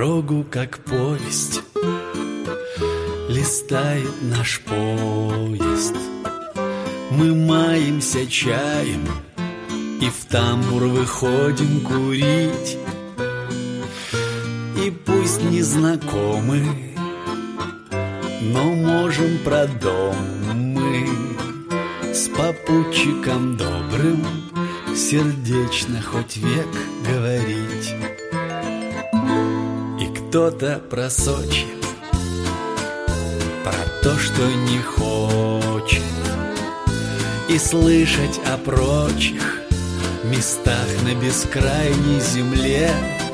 дорогу, как повесть, листает наш поезд. Мы маемся чаем и в тамбур выходим курить. И пусть не знакомы, но можем про дом мы с попутчиком добрым сердечно хоть век говорить. И кто-то просочит про то, что не хочет, и слышать о прочих местах на бескрайней земле.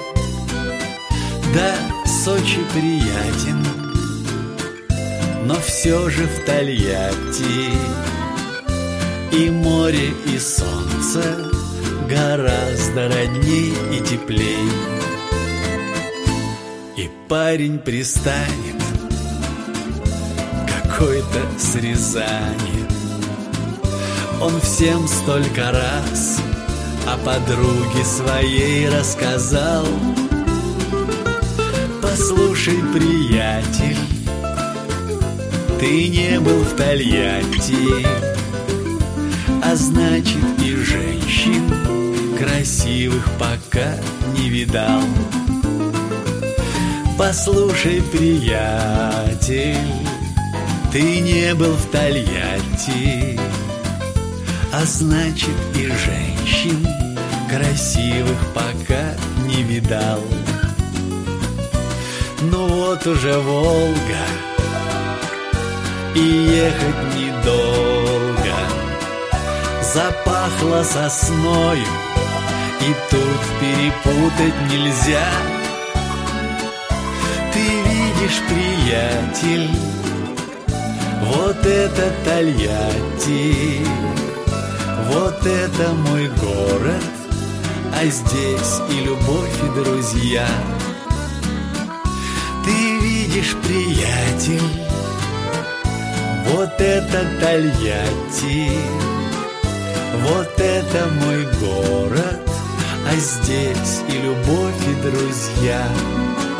Да, Сочи приятен, но все же в Тольятти и море, и солнце гораздо родней и теплей. И парень пристанет какой-то с Рязани. Он всем столько раз о подруге своей рассказал. Послушай, приятель, ты не был в Тольятти, а значит и женщин красивых пока не видал. Послушай, приятель, ты не был в Тольятти, а значит и женщин красивых пока не видал. Ну вот уже Волга, и ехать недолго. Запахло сосною, и тут перепутать нельзя. Ты видишь, приятель, вот это Тольятти, вот это мой город, а здесь и любовь, и друзья. Ты видишь, приятель, вот это Тольятти, вот это мой город, а здесь и любовь, и друзья.